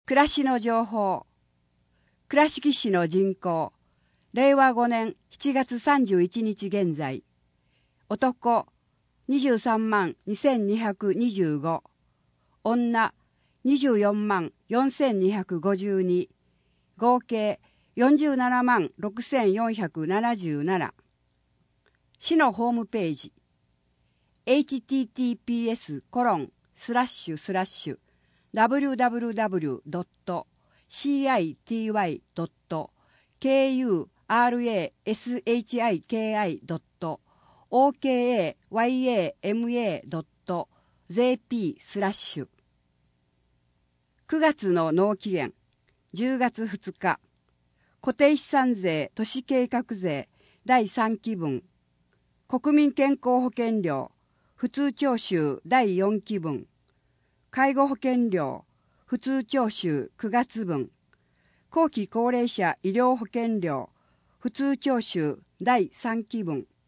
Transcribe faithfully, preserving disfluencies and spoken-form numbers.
暮らしの情報。倉敷市の人口、れいわごねんしちがつさんじゅういちにち現在。男、にじゅうさんまんにせんにひゃくにじゅうご。女、にじゅうよんまんよんせんにひゃくごじゅうに。合計よんじゅうななまんろくせんよんひゃくななじゅうなな。市のホームページ。エイチティーティーピーエスコロンスラッシュスラッシュダブリューダブリューダブリュードットシーアイティーワイドットケーユーアールエーエスエイチアイケーアイドットオーケーエーワイエーエムエードットジェーピースラッシュ。くがつの納期限、じゅうがつふつか。固定資産税都市計画税だいさんきぶん。国民健康保険料普通徴収だいよんきぶん。介護保険料普通徴収くがつぶん。後期高齢者医療保険料普通徴収だいさんきぶん。